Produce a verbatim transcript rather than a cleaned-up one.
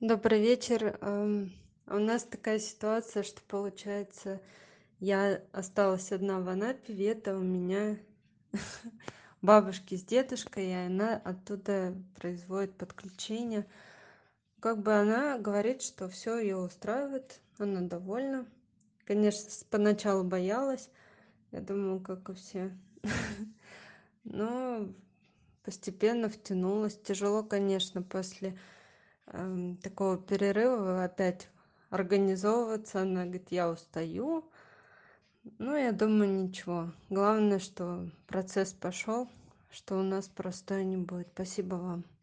Добрый вечер. Ам, У нас такая ситуация, что получается, я осталась одна в Анапе, Вета у меня бабушки с дедушкой, и она оттуда производит подключение. Как бы она говорит, что все ее устраивает, она довольна. Конечно, с- поначалу боялась, я думаю, как и все. Но постепенно втянулась. Тяжело, конечно, после эм, такого перерыва опять организовываться. Она говорит, я устаю. Ну, я думаю, ничего. Главное, что процесс пошел, что у нас простой не будет. Спасибо вам.